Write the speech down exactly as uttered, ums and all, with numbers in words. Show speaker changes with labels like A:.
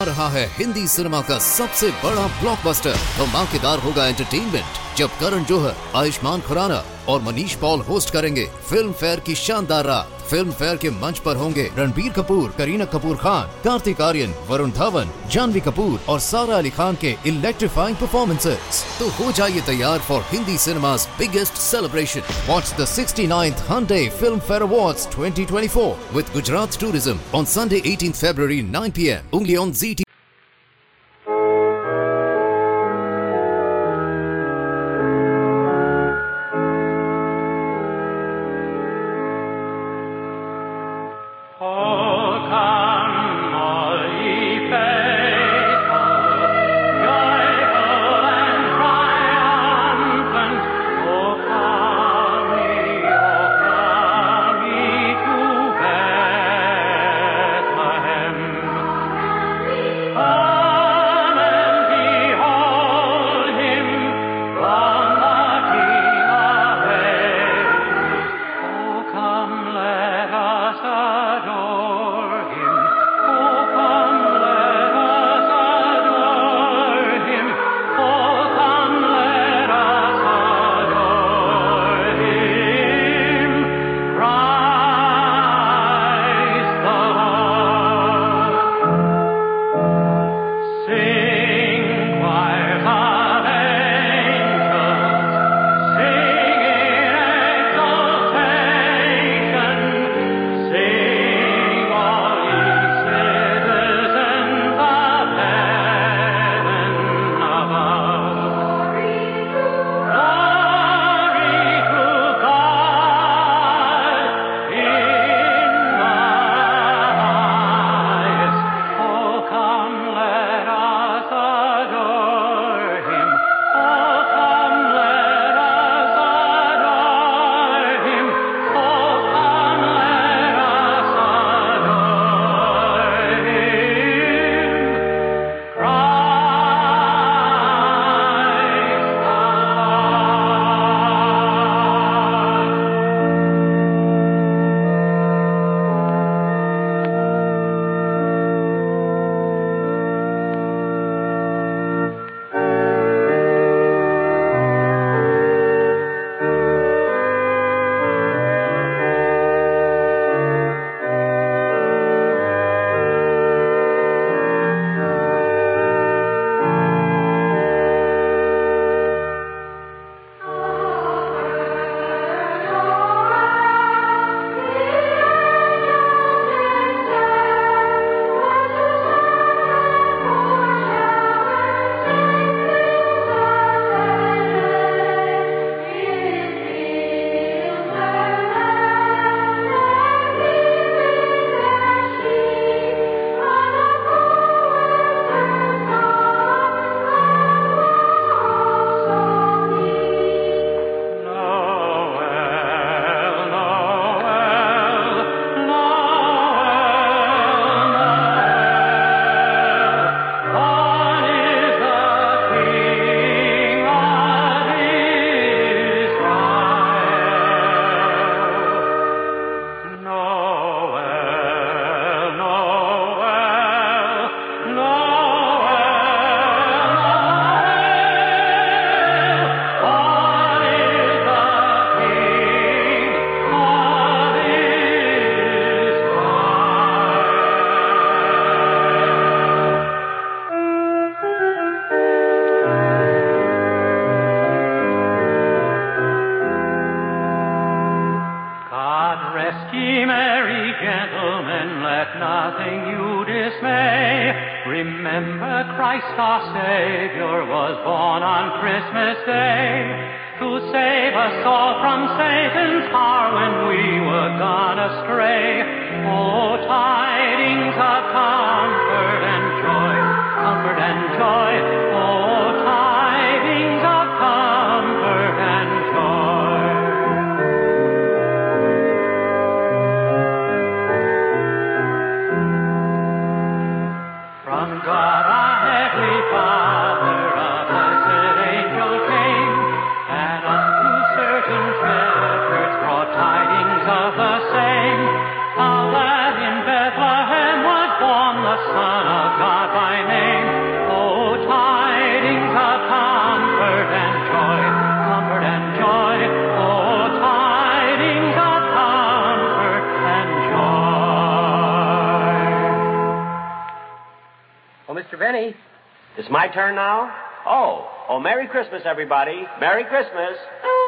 A: रहा है हिंदी सिनेमा का सबसे बड़ा ब्लॉकबस्टर। धमाकेदार होगा एंटरटेनमेंट जब करण जौहर, आयुष्मान खुराना और मनीष पॉल होस्ट करेंगे फिल्म फेयर की शानदार रात। फिल्म फेयर के मंच पर होंगे रणबीर कपूर, करीना कपूर खान, कार्तिक आर्यन, वरुण धवन, जानवी कपूर और सारा अली खान के इलेक्ट्रीफाइंग परफॉर्मेंसेस। तो हो जाइए तैयार for Hindi cinema's biggest celebration. Watch the sixty-ninth Hyundai Film Fair Awards twenty twenty-four with Gujarat Tourism on Sunday eighteenth February nine p m only on Z T V.
B: Remember Christ our Savior was born on Christmas Day to save us all from Satan's power when we were gone astray. Oh, tidings of comfort and joy, comfort and joy. Oh, tidings of comfort and joy. From God our Heavenly Father, a blessed angel came, and unto certain shepherds brought tidings of the same, how that in Bethlehem was born the Son of God by name.
C: of any.
D: It's my turn now? Oh. Oh, Merry Christmas, everybody. Merry Christmas.